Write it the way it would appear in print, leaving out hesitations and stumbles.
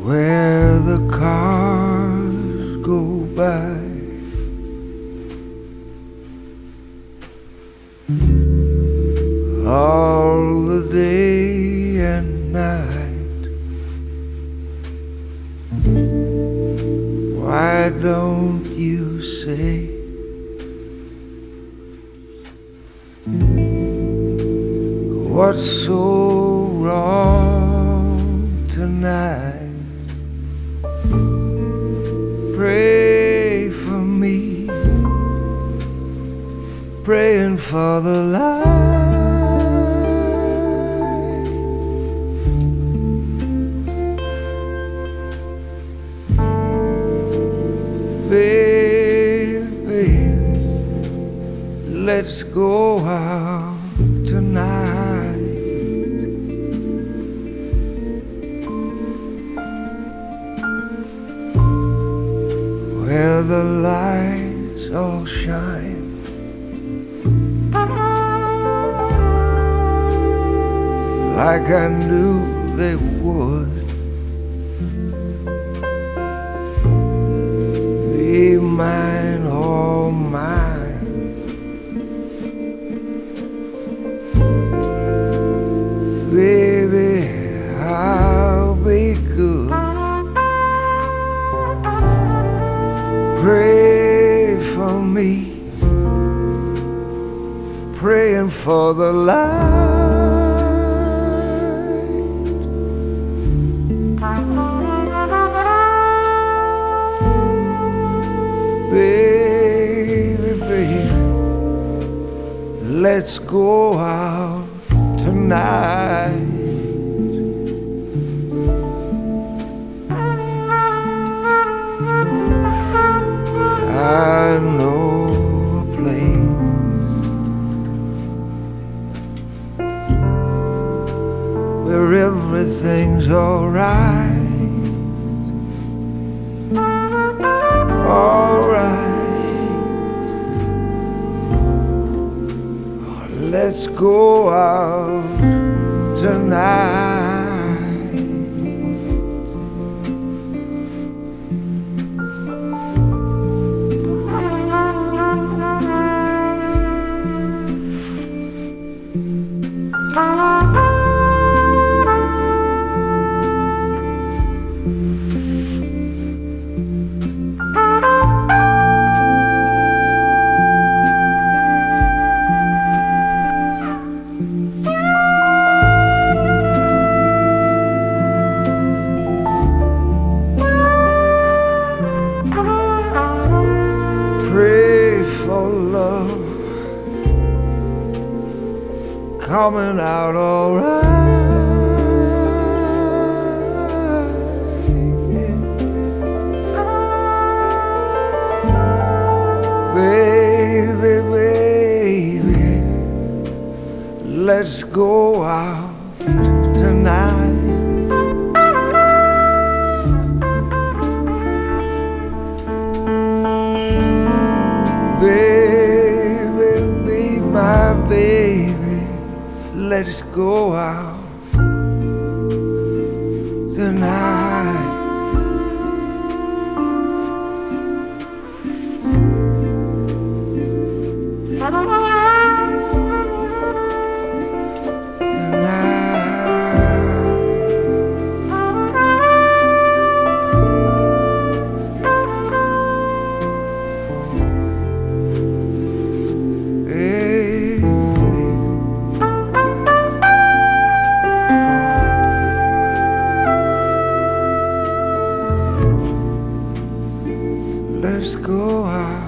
where the cars go by. All the day and night. Why don't you say what's so wrong tonight? Pray for me, praying for the light. Baby, let's go out tonight. Where the lights all shine, like I knew they would. Be mine, all mine. Baby, I'll be good. Pray for me, praying for the light. Baby, baby, let's go out tonight. I know a place where everything's alright. Alright, let's go out tonight. Pray for love coming out alright. Baby, baby, let's go out tonight. Baby, be my baby, let's go out tonight. Let's go out.